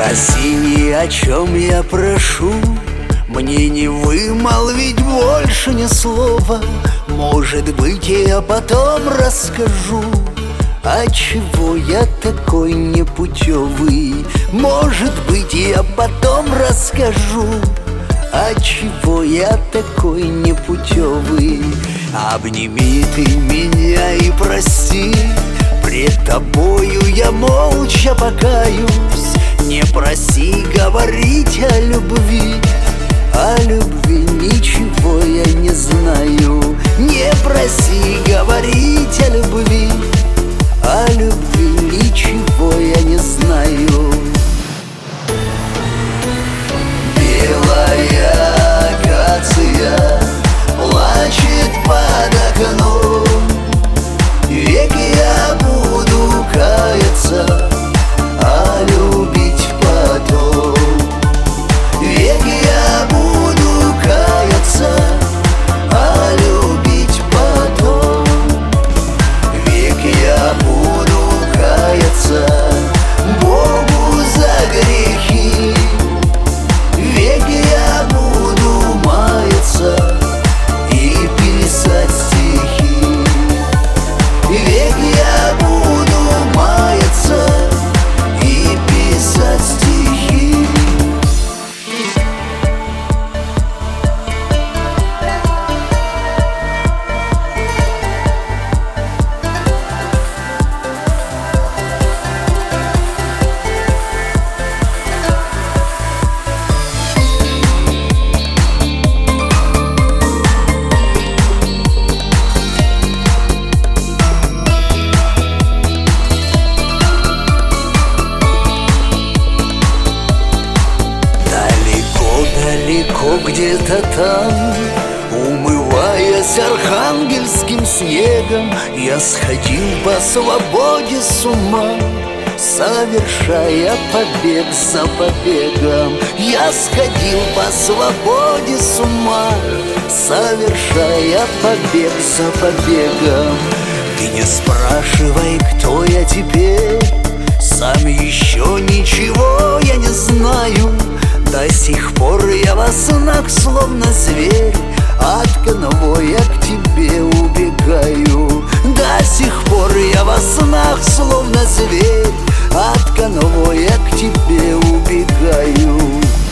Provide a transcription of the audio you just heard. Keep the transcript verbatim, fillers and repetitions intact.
Проси, ни о чем я прошу, мне не вымолвить больше ни слова. Может быть, я потом расскажу, отчего я такой непутевый. Может быть, я потом расскажу, отчего я такой непутевый. Обними ты меня и прости, пред тобою я молча покаюсь. Не проси говорить о любви, о любви ничего я не знаю. Не проси говорить о любви, о любви ничего я не знаю. Белая акация плачет под окном, век я буду каяться, а любить потом. Век я буду каяться, а любить потом. Век я буду каяться Богу за грехи. Век я буду маяться и писать стихи. Век я буду маяться и писать стихи. Далеко где-то там, умываясь архангельским снегом, я сходил по свободе с ума, совершая побег за побегом. Я сходил по свободе с ума, совершая побег за побегом. Ты не спрашивай, кто я теперь, сам еще ничего я не знаю. До сих пор я во снах, словно зверь, от конвоя к тебе убегаю. До сих пор я во снах, словно зверь, от конвоя к тебе убегаю.